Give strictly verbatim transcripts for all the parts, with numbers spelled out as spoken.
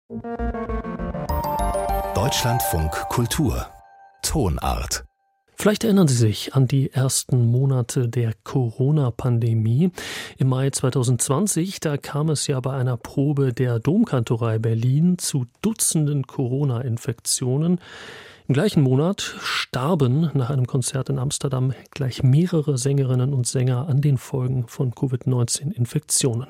Deutschlandfunk Kultur Tonart. Vielleicht erinnern Sie sich an die ersten Monate der Corona-Pandemie. Im Mai zwanzig zwanzig, da kam es ja bei einer Probe der Domkantorei Berlin zu Dutzenden Corona-Infektionen. Im gleichen Monat starben nach einem Konzert in Amsterdam gleich mehrere Sängerinnen und Sänger an den Folgen von Covid neunzehn Infektionen.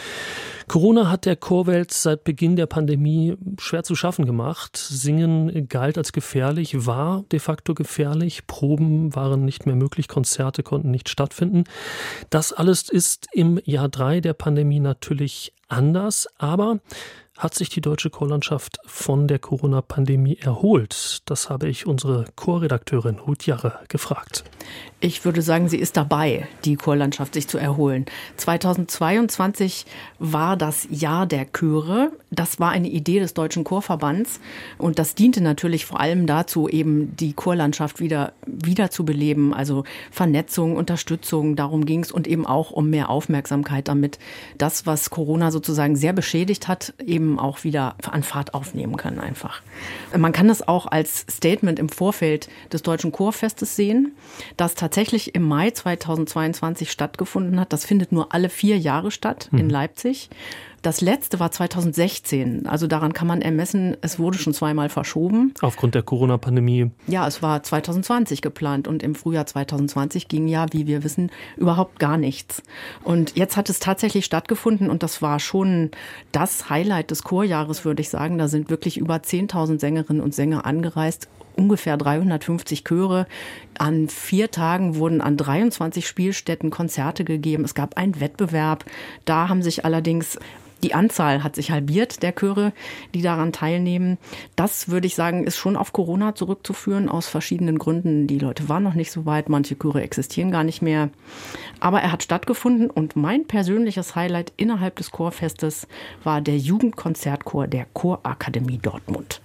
Corona hat der Chorwelt seit Beginn der Pandemie schwer zu schaffen gemacht. Singen galt als gefährlich, war de facto gefährlich. Proben waren nicht mehr möglich, Konzerte konnten nicht stattfinden. Das alles ist im Jahr drei der Pandemie natürlich anders, aber hat sich die deutsche Chorlandschaft von der Corona-Pandemie erholt? Das habe ich unsere Chorredakteurin Ruth Jarre gefragt. Ich würde sagen, sie ist dabei, die Chorlandschaft sich zu erholen. zweitausendzweiundzwanzig war das Jahr der Chöre. Das war eine Idee des Deutschen Chorverbands. Und das diente natürlich vor allem dazu, eben die Chorlandschaft wieder, wieder zu beleben. Also Vernetzung, Unterstützung, darum ging es. Und eben auch um mehr Aufmerksamkeit, damit das, was Corona sozusagen sehr beschädigt hat, eben auch wieder an Fahrt aufnehmen kann einfach. Man kann das auch als Statement im Vorfeld des Deutschen Chorfestes sehen, das tatsächlich im Mai zweitausendzweiundzwanzig stattgefunden hat. Das findet nur alle vier Jahre statt in Leipzig. Das letzte war zweitausendsechzehn, also daran kann man ermessen, es wurde schon zweimal verschoben. Aufgrund der Corona-Pandemie? Ja, es war zweitausendzwanzig geplant und im Frühjahr zweitausendzwanzig ging ja, wie wir wissen, überhaupt gar nichts. Und jetzt hat es tatsächlich stattgefunden und das war schon das Highlight des Chorjahres, würde ich sagen. Da sind wirklich über zehntausend Sängerinnen und Sänger angereist. Ungefähr dreihundertfünfzig Chöre. An vier Tagen wurden an dreiundzwanzig Spielstätten Konzerte gegeben. Es gab einen Wettbewerb. Da haben sich allerdings die Anzahl hat sich halbiert der Chöre, die daran teilnehmen. Das, würde ich sagen, ist schon auf Corona zurückzuführen, aus verschiedenen Gründen. Die Leute waren noch nicht so weit, manche Chöre existieren gar nicht mehr. Aber er hat stattgefunden und mein persönliches Highlight innerhalb des Chorfestes war der Jugendkonzertchor der Chorakademie Dortmund.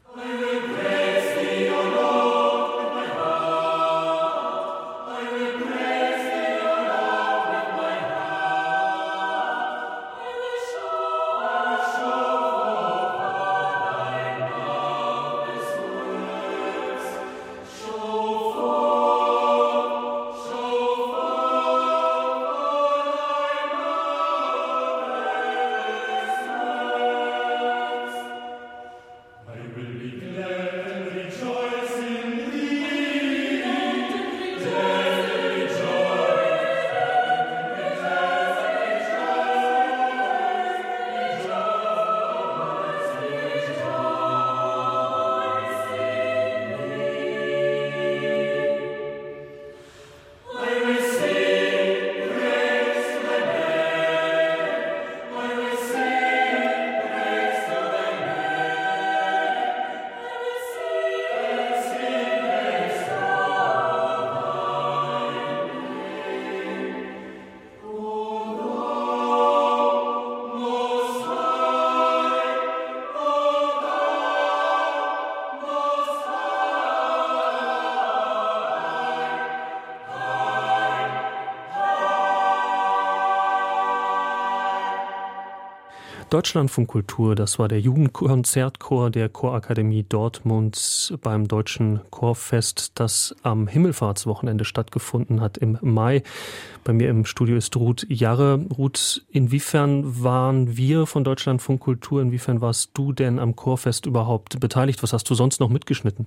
Deutschlandfunk Kultur, das war der Jugendkonzertchor der Chorakademie Dortmund beim Deutschen Chorfest, das am Himmelfahrtswochenende stattgefunden hat im Mai. Bei mir im Studio ist Ruth Jarre. Ruth, inwiefern waren wir von Deutschlandfunk Kultur, inwiefern warst du denn am Chorfest überhaupt beteiligt? Was hast du sonst noch mitgeschnitten?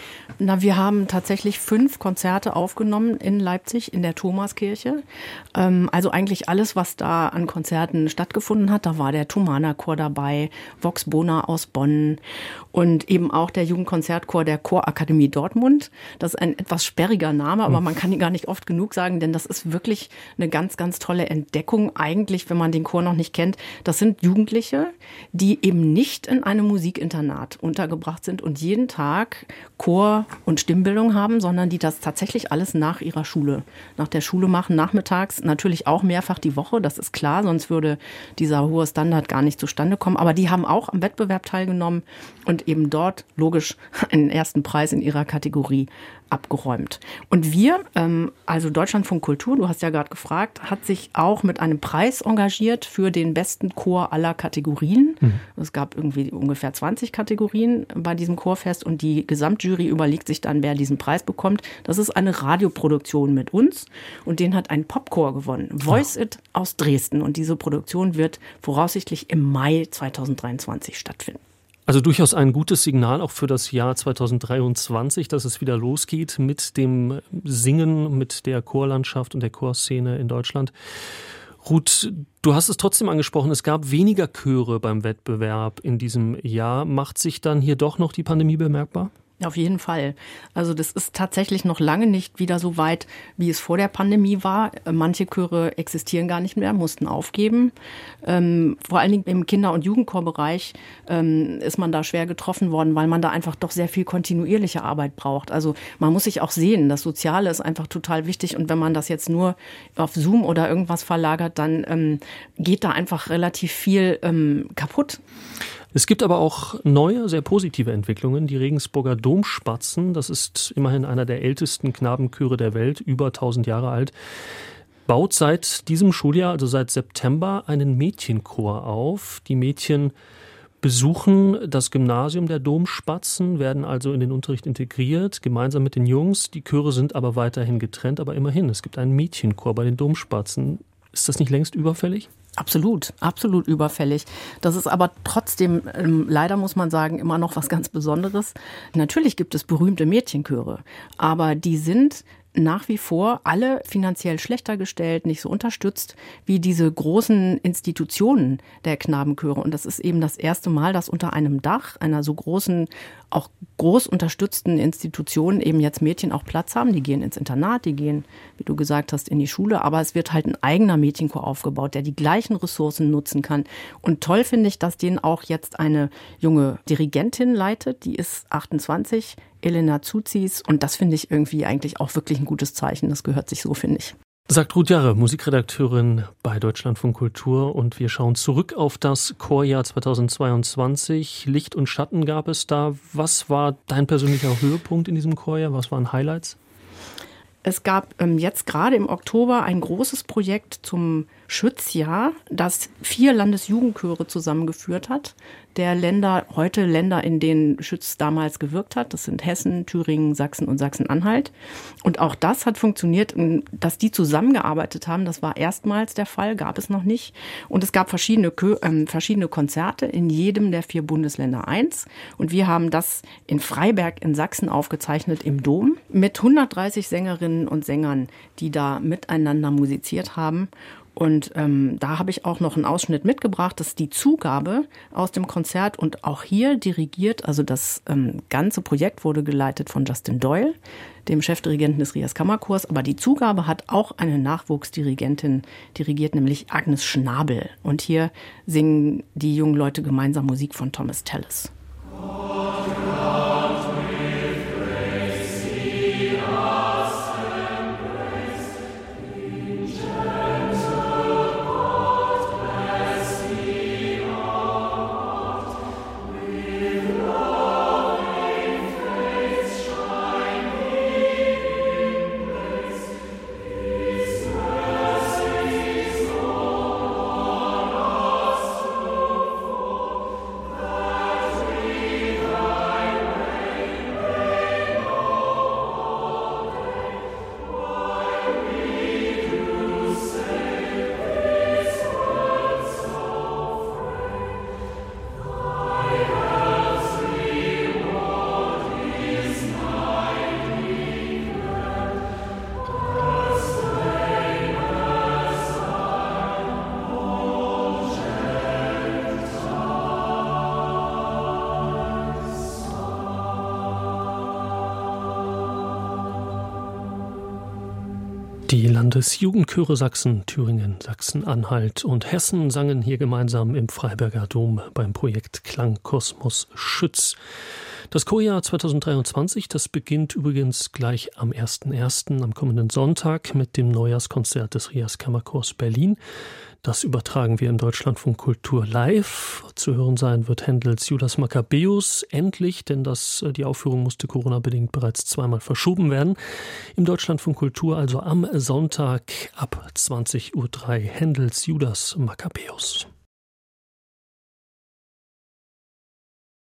Na, wir haben tatsächlich fünf Konzerte aufgenommen in Leipzig in der Thomaskirche. Ähm, also eigentlich alles, was da an Konzerten stattgefunden hat. Da war der Thomanerchor dabei, Vox Bona aus Bonn und eben auch der Jugendkonzertchor der Chorakademie Dortmund. Das ist ein etwas sperriger Name, aber man kann ihn gar nicht oft genug sagen, denn das ist wirklich eine ganz, ganz tolle Entdeckung. Eigentlich, wenn man den Chor noch nicht kennt, das sind Jugendliche, die eben nicht in einem Musikinternat untergebracht sind und jeden Tag Chor und Stimmbildung haben, sondern die das tatsächlich alles nach ihrer Schule, nach der Schule machen, nachmittags, natürlich auch mehrfach die Woche, das ist klar, sonst würde dieser hohe Standard gar gar nicht zustande kommen. Aber die haben auch am Wettbewerb teilgenommen und eben dort logisch einen ersten Preis in ihrer Kategorie abgeräumt. Und wir, ähm, also Deutschlandfunk Kultur, du hast ja gerade gefragt, hat sich auch mit einem Preis engagiert für den besten Chor aller Kategorien. Mhm. Es gab irgendwie ungefähr zwanzig Kategorien bei diesem Chorfest und die Gesamtjury überlegt sich dann, wer diesen Preis bekommt. Das ist eine Radioproduktion mit uns und den hat ein Popchor gewonnen. Voice It aus Dresden. Und diese Produktion wird voraussichtlich im Mai zweitausenddreiundzwanzig stattfinden. Also durchaus ein gutes Signal auch für das Jahr zweitausenddreiundzwanzig, dass es wieder losgeht mit dem Singen, mit der Chorlandschaft und der Chorszene in Deutschland. Ruth, du hast es trotzdem angesprochen, es gab weniger Chöre beim Wettbewerb in diesem Jahr. Macht sich dann hier doch noch die Pandemie bemerkbar? Auf jeden Fall. Also das ist tatsächlich noch lange nicht wieder so weit, wie es vor der Pandemie war. Manche Chöre existieren gar nicht mehr, mussten aufgeben. Ähm, vor allen Dingen im Kinder- und Jugendchorbereich ähm, ist man da schwer getroffen worden, weil man da einfach doch sehr viel kontinuierliche Arbeit braucht. Also man muss sich auch sehen, das Soziale ist einfach total wichtig. Und wenn man das jetzt nur auf Zoom oder irgendwas verlagert, dann ähm, geht da einfach relativ viel ähm, kaputt. Es gibt aber auch neue, sehr positive Entwicklungen. Die Regensburger Domspatzen, das ist immerhin einer der ältesten Knabenchöre der Welt, über tausend Jahre alt, baut seit diesem Schuljahr, also seit September, einen Mädchenchor auf. Die Mädchen besuchen das Gymnasium der Domspatzen, werden also in den Unterricht integriert, gemeinsam mit den Jungs. Die Chöre sind aber weiterhin getrennt, aber immerhin, es gibt einen Mädchenchor bei den Domspatzen. Ist das nicht längst überfällig? Absolut, absolut überfällig. Das ist aber trotzdem, ähm, leider muss man sagen, immer noch was ganz Besonderes. Natürlich gibt es berühmte Mädchenchöre, aber die sind nach wie vor alle finanziell schlechter gestellt, nicht so unterstützt wie diese großen Institutionen der Knabenchöre. Und das ist eben das erste Mal, dass unter einem Dach einer so großen, auch groß unterstützten Institution eben jetzt Mädchen auch Platz haben. Die gehen ins Internat, die gehen, wie du gesagt hast, in die Schule. Aber es wird halt ein eigener Mädchenchor aufgebaut, der die gleichen Ressourcen nutzen kann. Und toll finde ich, dass den auch jetzt eine junge Dirigentin leitet. Die ist achtundzwanzig, Elena Zuzis. Und das finde ich irgendwie eigentlich auch wirklich ein gutes Zeichen. Das gehört sich so, finde ich. Sagt Ruth Jarre, Musikredakteurin bei Deutschlandfunk Kultur. Und wir schauen zurück auf das Chorjahr zweitausendzweiundzwanzig. Licht und Schatten gab es da. Was war dein persönlicher Höhepunkt in diesem Chorjahr? Was waren Highlights? Es gab ähm, jetzt gerade im Oktober ein großes Projekt zum Schützjahr, das vier Landesjugendchöre zusammengeführt hat. Der Länder, heute Länder, in denen Schütz damals gewirkt hat. Das sind Hessen, Thüringen, Sachsen und Sachsen-Anhalt. Und auch das hat funktioniert, dass die zusammengearbeitet haben. Das war erstmals der Fall, gab es noch nicht. Und es gab verschiedene, äh, verschiedene Konzerte in jedem der vier Bundesländer eins. Und wir haben das in Freiberg in Sachsen aufgezeichnet im Dom mit hundertdreißig Sängerinnen und Sängern, die da miteinander musiziert haben. Und ähm, da habe ich auch noch einen Ausschnitt mitgebracht. Das ist die Zugabe aus dem Konzert und auch hier dirigiert. Also das ähm, ganze Projekt wurde geleitet von Justin Doyle, dem Chefdirigenten des Rias Kammerchors. Aber die Zugabe hat auch eine Nachwuchsdirigentin dirigiert, nämlich Agnes Schnabel. Und hier singen die jungen Leute gemeinsam Musik von Thomas Tallis. Die Landesjugendchöre Sachsen, Thüringen, Sachsen-Anhalt und Hessen sangen hier gemeinsam im Freiberger Dom beim Projekt Klangkosmos Schütz. Das Chorjahr zweitausenddreiundzwanzig, das beginnt übrigens gleich am ersten ersten am kommenden Sonntag mit dem Neujahrskonzert des Rias Kammerchors Berlin. Das übertragen wir im Deutschlandfunk Kultur live. Zu hören sein wird Händels Judas Makkabäus. Endlich, denn das, die Aufführung musste Corona-bedingt bereits zweimal verschoben werden. Im Deutschlandfunk Kultur also am Sonntag ab zwanzig Uhr drei Händels Judas Makkabäus.